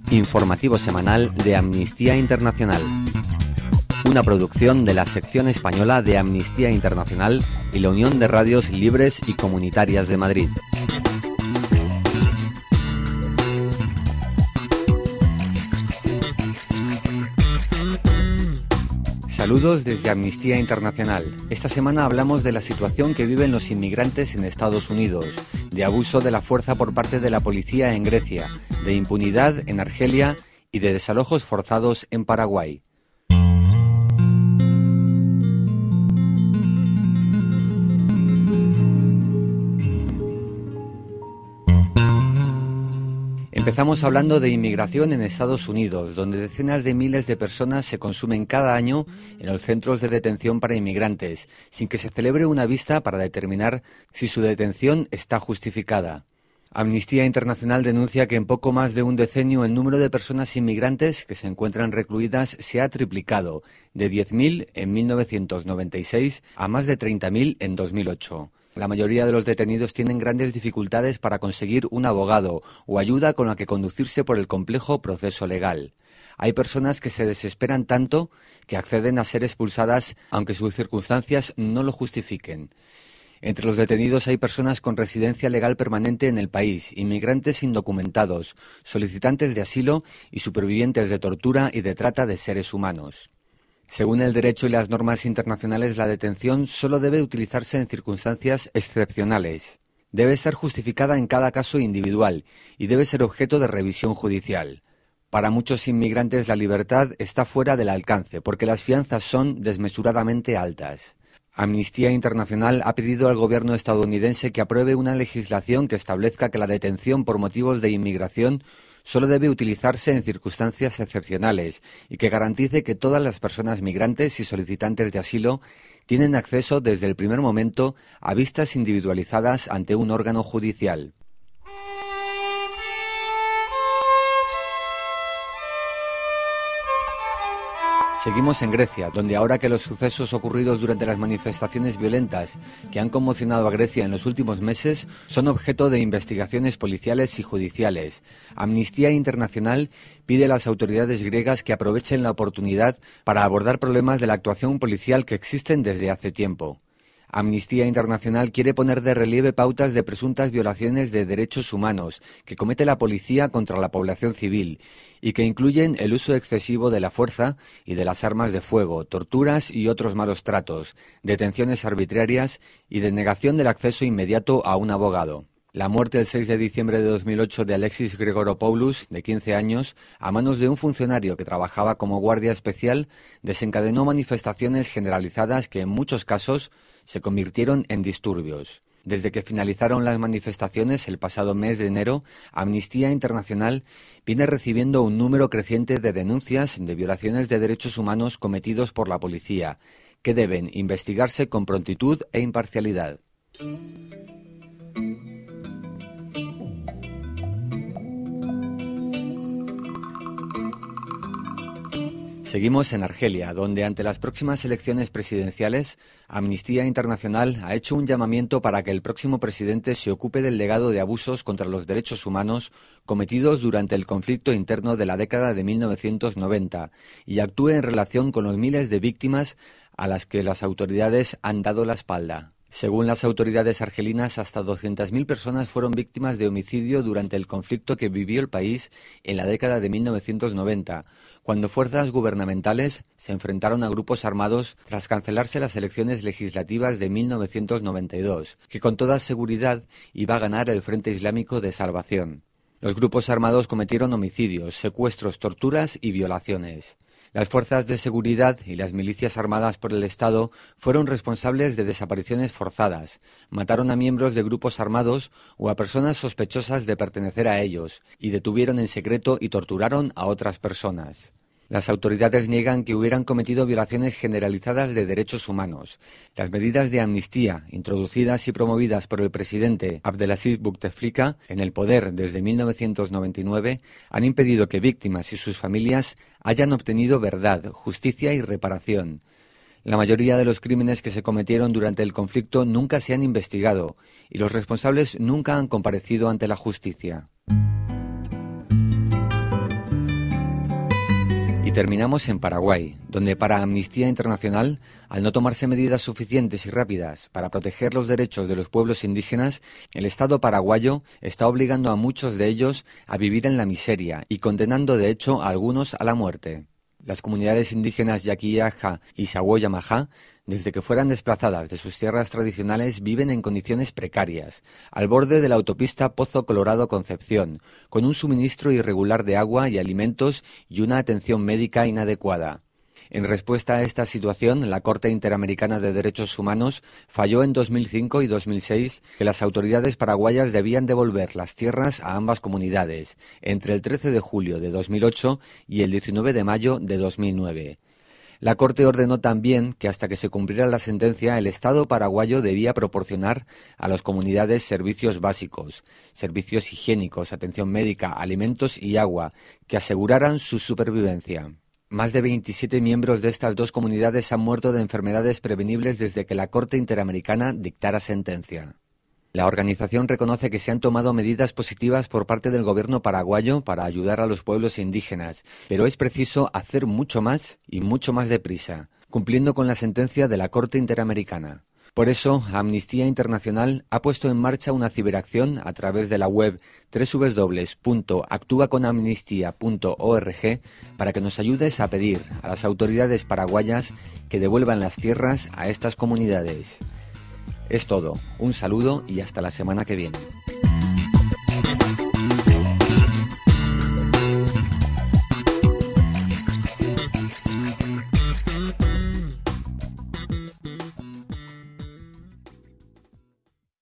Informativo semanal de Amnistía Internacional. Una producción de la sección española de Amnistía Internacional y la Unión de Radios Libres y Comunitarias de Madrid. Saludos desde Amnistía Internacional. Esta semana hablamos de la situación que viven los inmigrantes en Estados Unidos, de abuso de la fuerza por parte de la policía en Grecia, de impunidad en Argelia y de desalojos forzados en Paraguay. Empezamos hablando de inmigración en Estados Unidos, donde decenas de miles de personas se consumen cada año en los centros de detención para inmigrantes, sin que se celebre una vista para determinar si su detención está justificada. Amnistía Internacional denuncia que en poco más de un decenio el número de personas inmigrantes que se encuentran recluidas se ha triplicado, de 10.000 en 1996 a más de 30.000 en 2008. La mayoría de los detenidos tienen grandes dificultades para conseguir un abogado o ayuda con la que conducirse por el complejo proceso legal. Hay personas que se desesperan tanto que acceden a ser expulsadas aunque sus circunstancias no lo justifiquen. Entre los detenidos hay personas con residencia legal permanente en el país, inmigrantes indocumentados, solicitantes de asilo y supervivientes de tortura y de trata de seres humanos. Según el derecho y las normas internacionales, la detención solo debe utilizarse en circunstancias excepcionales. Debe estar justificada en cada caso individual y debe ser objeto de revisión judicial. Para muchos inmigrantes la libertad está fuera del alcance porque las fianzas son desmesuradamente altas. Amnistía Internacional ha pedido al gobierno estadounidense que apruebe una legislación que establezca que la detención por motivos de inmigración solo debe utilizarse en circunstancias excepcionales y que garantice que todas las personas migrantes y solicitantes de asilo tienen acceso desde el primer momento a vistas individualizadas ante un órgano judicial. Seguimos en Grecia, donde ahora que los sucesos ocurridos durante las manifestaciones violentas que han conmocionado a Grecia en los últimos meses son objeto de investigaciones policiales y judiciales, Amnistía Internacional pide a las autoridades griegas que aprovechen la oportunidad para abordar problemas de la actuación policial que existen desde hace tiempo. Amnistía Internacional quiere poner de relieve pautas de presuntas violaciones de derechos humanos que comete la policía contra la población civil y que incluyen el uso excesivo de la fuerza y de las armas de fuego, torturas y otros malos tratos, detenciones arbitrarias y denegación del acceso inmediato a un abogado. La muerte el 6 de diciembre de 2008 de Alexis Grigoropoulos, de 15 años, a manos de un funcionario que trabajaba como guardia especial, desencadenó manifestaciones generalizadas que en muchos casos se convirtieron en disturbios. Desde que finalizaron las manifestaciones el pasado mes de enero, Amnistía Internacional viene recibiendo un número creciente de denuncias de violaciones de derechos humanos cometidos por la policía, que deben investigarse con prontitud e imparcialidad. Seguimos en Argelia, donde ante las próximas elecciones presidenciales, Amnistía Internacional ha hecho un llamamiento para que el próximo presidente se ocupe del legado de abusos contra los derechos humanos cometidos durante el conflicto interno de la década de 1990 y actúe en relación con los miles de víctimas a las que las autoridades han dado la espalda. Según las autoridades argelinas, hasta 200.000 personas fueron víctimas de homicidio durante el conflicto que vivió el país en la década de 1990, cuando fuerzas gubernamentales se enfrentaron a grupos armados tras cancelarse las elecciones legislativas de 1992, que con toda seguridad iba a ganar el Frente Islámico de Salvación. Los grupos armados cometieron homicidios, secuestros, torturas y violaciones. Las fuerzas de seguridad y las milicias armadas por el Estado fueron responsables de desapariciones forzadas, mataron a miembros de grupos armados o a personas sospechosas de pertenecer a ellos, y detuvieron en secreto y torturaron a otras personas. Las autoridades niegan que hubieran cometido violaciones generalizadas de derechos humanos. Las medidas de amnistía, introducidas y promovidas por el presidente Abdelaziz Bouteflika en el poder desde 1999, han impedido que víctimas y sus familias hayan obtenido verdad, justicia y reparación. La mayoría de los crímenes que se cometieron durante el conflicto nunca se han investigado y los responsables nunca han comparecido ante la justicia. Y terminamos en Paraguay, donde para Amnistía Internacional, al no tomarse medidas suficientes y rápidas para proteger los derechos de los pueblos indígenas, el Estado paraguayo está obligando a muchos de ellos a vivir en la miseria y condenando de hecho a algunos a la muerte. Las comunidades indígenas Yaquiyaja y Sawoyamajá, desde que fueran desplazadas de sus tierras tradicionales, viven en condiciones precarias, al borde de la autopista Pozo Colorado-Concepción, con un suministro irregular de agua y alimentos y una atención médica inadecuada. En respuesta a esta situación, la Corte Interamericana de Derechos Humanos falló en 2005 y 2006 que las autoridades paraguayas debían devolver las tierras a ambas comunidades entre el 13 de julio de 2008 y el 19 de mayo de 2009. La Corte ordenó también que hasta que se cumpliera la sentencia, el Estado paraguayo debía proporcionar a las comunidades servicios básicos, servicios higiénicos, atención médica, alimentos y agua, que aseguraran su supervivencia. Más de 27 miembros de estas dos comunidades han muerto de enfermedades prevenibles desde que la Corte Interamericana dictara sentencia. La organización reconoce que se han tomado medidas positivas por parte del gobierno paraguayo para ayudar a los pueblos indígenas, pero es preciso hacer mucho más y mucho más deprisa, cumpliendo con la sentencia de la Corte Interamericana. Por eso, Amnistía Internacional ha puesto en marcha una ciberacción a través de la web www.actuaconamnistia.org para que nos ayudes a pedir a las autoridades paraguayas que devuelvan las tierras a estas comunidades. Es todo, un saludo y hasta la semana que viene.